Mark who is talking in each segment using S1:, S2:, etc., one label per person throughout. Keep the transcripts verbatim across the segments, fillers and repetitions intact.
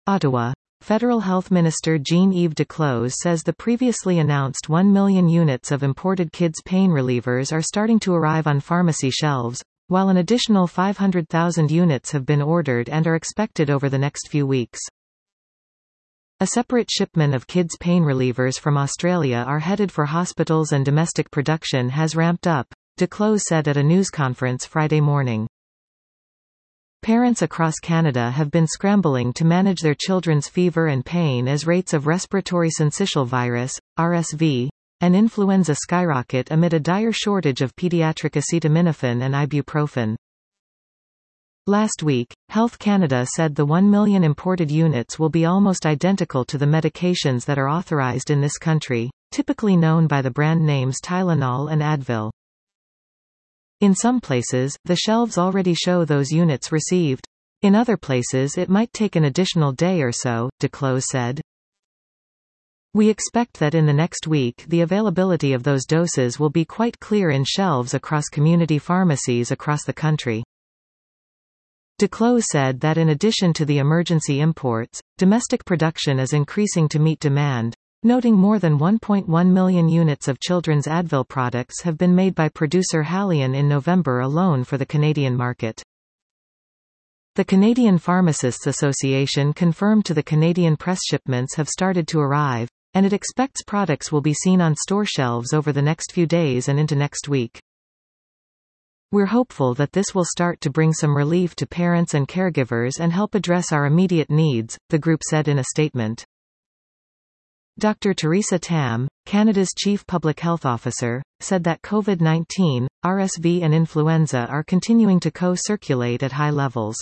S1: Ottawa. Federal Health Minister Jean-Yves Duclos says the previously announced one million units of imported kids' pain relievers are starting to arrive on pharmacy shelves, while an additional five hundred thousand units have been ordered and are expected over the next few weeks. A separate shipment of kids' pain relievers from Australia are headed for hospitals and domestic production has ramped up, Duclos said at a news conference Friday morning. Parents across Canada have been scrambling to manage their children's fever and pain as rates of respiratory syncytial virus, R S V, and influenza skyrocket amid a dire shortage of pediatric acetaminophen and ibuprofen. Last week, Health Canada said the one million imported units will be almost identical to the medications that are authorized in this country, typically known by the brand names Tylenol and Advil. In some places, the shelves already show those units received. In other places it might take an additional day or so, Duclos said. We expect that in the next week the availability of those doses will be quite clear in shelves across community pharmacies across the country. Duclos said that in addition to the emergency imports, domestic production is increasing to meet demand, noting more than one point one million units of children's Advil products have been made by producer Haleon in November alone for the Canadian market. The Canadian Pharmacists Association confirmed to the Canadian Press shipments have started to arrive, and it expects products will be seen on store shelves over the next few days and into next week. We're hopeful that this will start to bring some relief to parents and caregivers and help address our immediate needs, the group said in a statement. Doctor Theresa Tam, Canada's Chief Public Health Officer, said that COVID nineteen, R S V and influenza are continuing to co-circulate at high levels.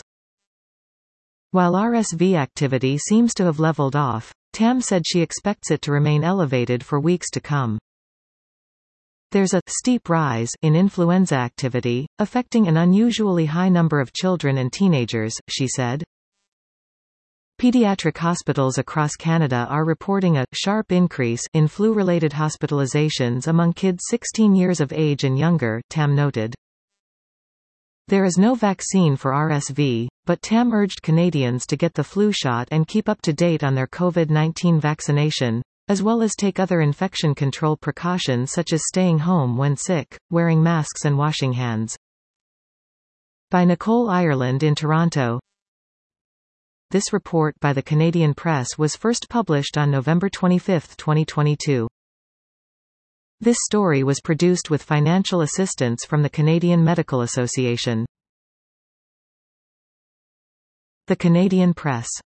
S1: While R S V activity seems to have leveled off, Tam said she expects it to remain elevated for weeks to come. There's a steep rise in influenza activity, affecting an unusually high number of children and teenagers, she said. Pediatric hospitals across Canada are reporting a sharp increase in flu-related hospitalizations among kids sixteen years of age and younger, Tam noted. There is no vaccine for R S V, but Tam urged Canadians to get the flu shot and keep up to date on their COVID nineteen vaccination, as well as take other infection control precautions such as staying home when sick, wearing masks and washing hands. By Nicole Ireland in Toronto. This report by the Canadian Press was first published on November twenty-fifth, twenty twenty-two. This story was produced with financial assistance from the Canadian Medical Association. The Canadian Press.